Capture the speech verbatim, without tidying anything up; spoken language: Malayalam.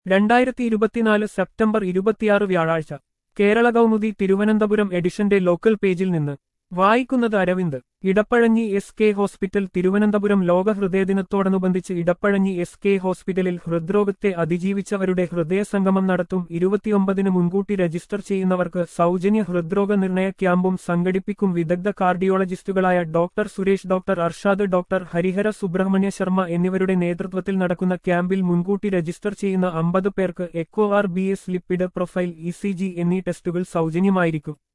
രണ്ടായിരത്തി ഇരുപത്തിനാല് സെപ്റ്റംബർ ഇരുപത്തിയാറ് വ്യാഴാഴ്ച കേരള കൗമുദി തിരുവനന്തപുരം എഡിഷന്റെ ലോക്കൽ പേജിൽ നിന്ന് വായിക്കുന്നത് Aravind. Edappazhanji S K hospital Thiruvananthapuram ലോക ഹൃദയദിനത്തോടനുബന്ധിച്ച് ഇടപ്പഴഞ്ഞി എസ് കെ ഹോസ്പിറ്റലിൽ ഹൃദ്രോഗത്തെ അതിജീവിച്ചവരുടെ ഹൃദയസംഗമം നടത്തും. ഇരുപത്തിയൊമ്പതിന് മുൻകൂട്ടി രജിസ്റ്റർ ചെയ്യുന്നവർക്ക് സൗജന്യ ഹൃദ്രോഗ നിർണയ ക്യാമ്പും സംഘടിപ്പിക്കും. വിദഗ്ധ കാർഡിയോളജിസ്റ്റുകളായ doctor Suresh, doctor Arshad, doctor Harihara Subrahmanya Sharma എന്നിവരുടെ നേതൃത്വത്തിൽ നടക്കുന്ന ക്യാമ്പിൽ മുൻകൂട്ടി രജിസ്റ്റർ ചെയ്യുന്ന അമ്പത് പേർക്ക് echo R B S, lipid profile, E C G എന്നീ ടെസ്റ്റുകൾ സൗജന്യമായിരിക്കും.